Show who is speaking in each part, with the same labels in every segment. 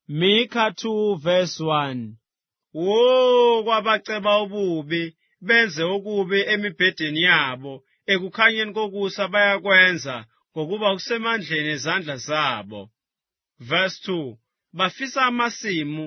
Speaker 1: Mika 2 verse 1.
Speaker 2: Wo kwabaceba ububi benze okubi emibhedeni yabo ekukhanyeni kokusa bayakwenza ngokuba kusemandleni ezandla zabo. Verse 2. Bafisa amasimu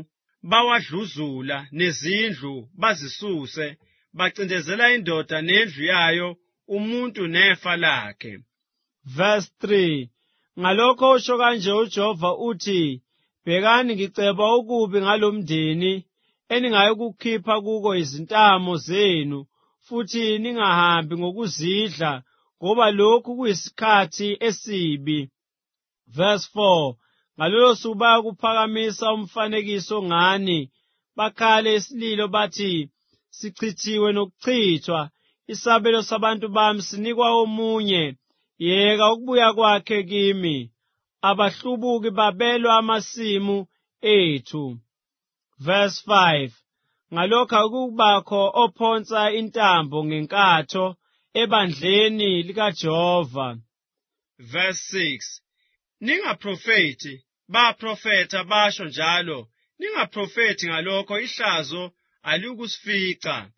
Speaker 2: bawadluzula nezindlu bazisuse bacindezela indoda nendlu yayo umuntu nefa lakhe.
Speaker 1: Verse 3. Ngalokho usho kanje uJehova uthi, bhekani ngiceba okubi ngalomndeni eningayokukhipha kuko izintamo zenu futhi ningahambi ngokuzidla ngoba lokhu kuyisikhathi esibi. Verse 4. Ngalolo suku bayakuphakamisa umfanekiso ngani, bakhale isililo bathi, sichithiwe nokuchithwa, isabelo sabantu bami sinikwa omunye, yeka ukubuya kwakhe kimi, abahlubuki babelwa amasimu ethu. Verse 5. Ngalokho akubakho ophonsa intambo ngenkatho ebandleni likaJehova.
Speaker 2: Verse 6. Ningaprofethi, baprofetha basho njalo, ningaprofethi ngalokho ihlazo alikusifica.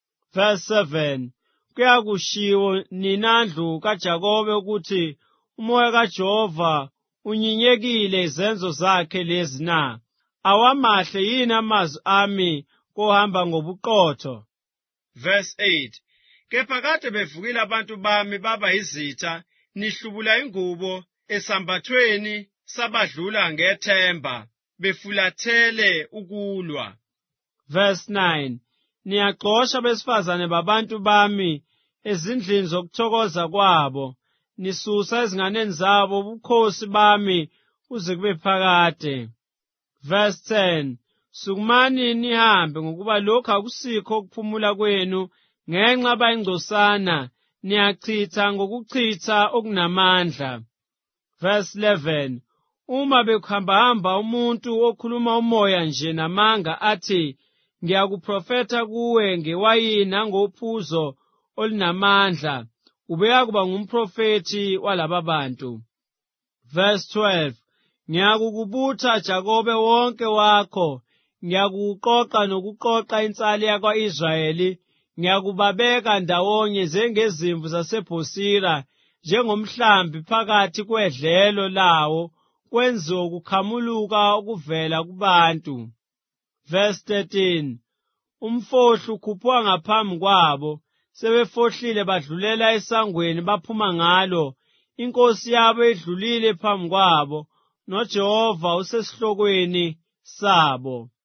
Speaker 1: Verse 7. Kuyakushiwo ninandlu kaJakobe ukuthi umoya kaJehova unyinyekile izenzo zakhe lezi na. Awamahle yini amazwi ami kohamba ngobuqotho.
Speaker 2: Verse 8. Kepha kade bevukile abantu bami baba yizitha, nihlubula ingubo esambathweni sabadlula ngethemba, befulathele ukulwa.
Speaker 1: Verse 9. Niyaxosha besifazane babantu bami ezindlini zokuthokoza kwabo, nisusa ezinganeni zabo ubukhosi bami kuze kube phakade. Verse 10. Sukumani nihambe ngokuba lokhu akusikho ukuphumula kwenu ngenxa bayingcosana, niyachitha ngokuchitha okunamandla. Verse 11. Uma bekuhamba umuntu okhuluma umoya nje namanga athi, ngiyakuprofetha kuwe ngewayini nangophuzo olunamandla, ubeyakuba ngumprofethi walaba bantu. Verse 12. Ngiyakukubutha Jakobe wonke wakho, ngiyakuqoqa nokuqoqa insali yakwa-Israyeli, ngiyakubabeka ndawonye njengezimvu zaseBhosira, njengomhlambi phakathi kwedlelo lawo, kwenziwe ukukhamuluka okuvela kubantu. Verse 13. Umfohli ukhuphwa ngaphambi kwabo, sebefohlile badlulela esangweni baphuma ngalo, inkosi yabo idlulile phambi kwabo, noJehova usesihlokweni sabo.